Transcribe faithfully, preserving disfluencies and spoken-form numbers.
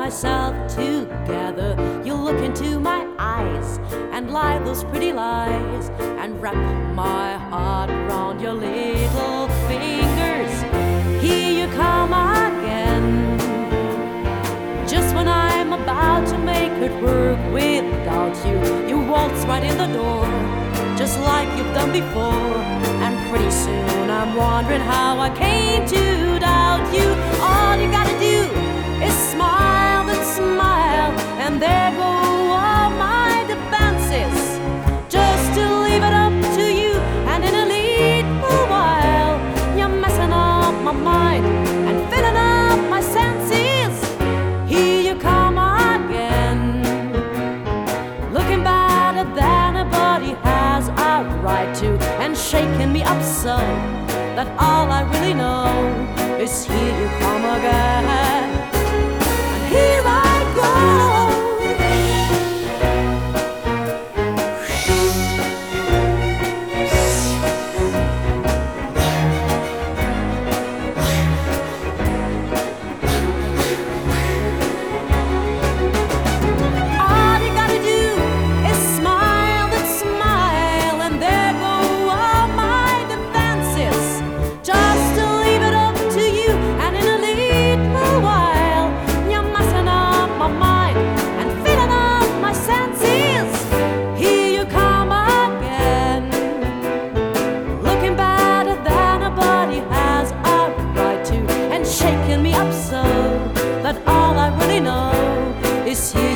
myself together, you look into my eyes and lie those pretty lies and wrap my heart around your little fingers. Here you come again, just when I'm about to make it work without you. You waltz right in the door, just like you've done before. And pretty soon I'm wondering how I came to doubt you. All you gotta do is smile and smile, and there go all my defenses, just to leave it up to you. And in a little while, you're messing up my mind and filling up my senses. Here you come again, looking better than a body has a right to, and shaking me up so that all I really know is here you come again. And here I go. Shaking me up so that all I really know is you.